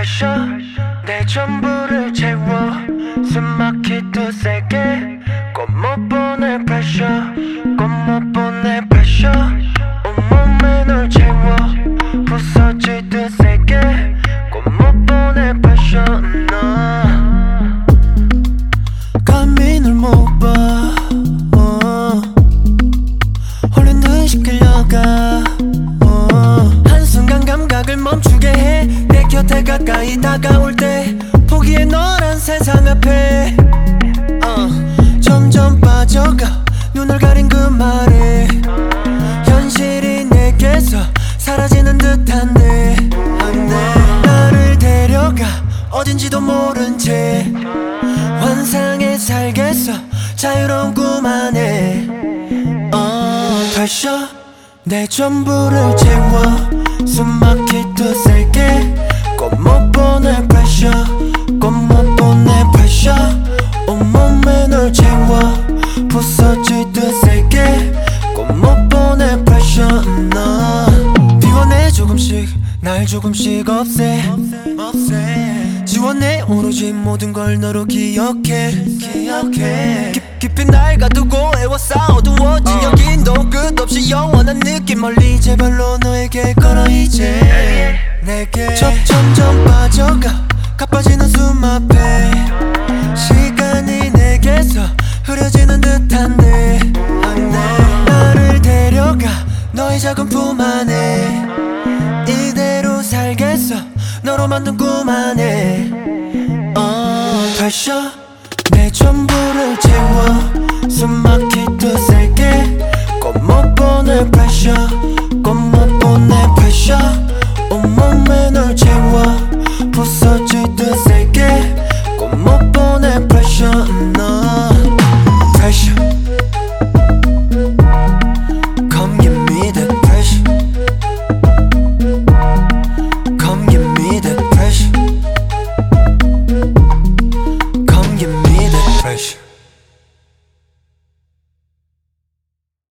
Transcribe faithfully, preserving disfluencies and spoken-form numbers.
pressure 내 전부를 채워 숨막히도 세게 꼭 못 보내 pressure 꼭 못 보내 pressure 온몸에 널 채워 부서지듯 세게 꼭 못 보내 pressure no 감히 널 못 봐 어. 홀린 듯이 끌려가 어. 한순간 감각을 멈추게 해 내 곁에 가까이 다가올 때 포기해 너란 세상 앞에 어. 점점 빠져가 눈을 가린 그 말에 현실이 내게서 사라지는 듯한데 안돼 나를 데려가 어딘지도 모른 채 환상에 살겠어 자유로운 꿈 안에 어. pressure 내 전부를 채워 숨막히듯 세게 꼭 못 보내 pressure 꼭 못 보내 pressure 온몸에 널 채워 부서지듯 세게 꼭 못 보내 pressure no 비워내 조금씩 날 조금씩 없애 지워내 오로지 모든 걸 너로 기억해 기억해 깊, 깊이 날 가두고 애워싸 어두워진 uh. 여긴도 끝없이 영원한 느낌 멀리 제발로 너에게 걸어 이제 내게 점점 빠져가 가빠지는 숨 앞에 시간이 내게서 흐려지는 듯한데 안돼 나를 데려가 너의 작은 품 안에 이대로 살겠어 너로 만든 꿈 안에 어. pressure 내 전부를 채워 숨막히듯 세게 꼭 못 보내 pressure 꼭 못 보내 pressure 온몸에 널 채워